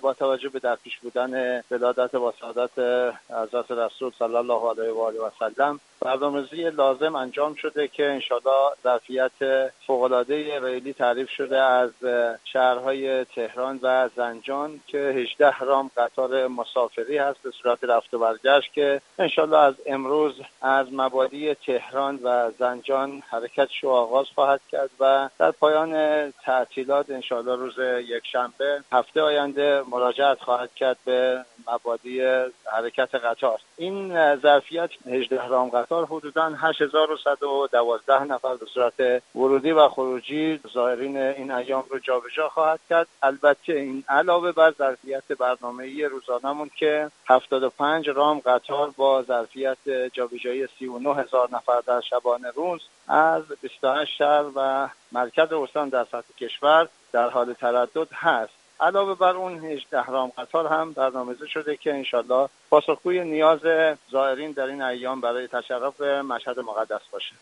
با توجه به در پیش بودن ولادت با سعادت حضرت رسول صلی الله علیه و آله و سلم برنامه‌ریزی لازم انجام شده که انشالله ظرفیت فوق‌العاده ریلی تعریف شده از شهرهای تهران و زنجان که 18 رام قطار مسافری هست به صورت رفت و برگشت که انشالله از امروز از مبادی تهران و زنجان حرکتش رو آغاز خواهد کرد و در پایان تعطیلات انشالله روز یکشنبه هفته آینده مراجعت خواهد کرد به مبادی حرکت قطار. این ظرفیت 18 رام قطار حدوداً 8112 نفر به صورت ورودی و خروجی زائرین این ایام رو جابجا خواهد کرد. البته این علاوه بر ظرفیت برنامه‌ای روزانه‌مون که 75 رام قطار با ظرفیت جابجایی 39000 نفر در شبانه روز از 28 شهر و مرکز استان در سطح کشور در حال تردد هست. علاوه بر اون 18 رام قطار هم برنامه‌ریزی شده که انشالله پاسخگوی نیاز زائرین در این ایام برای تشرف مشهد مقدس باشه.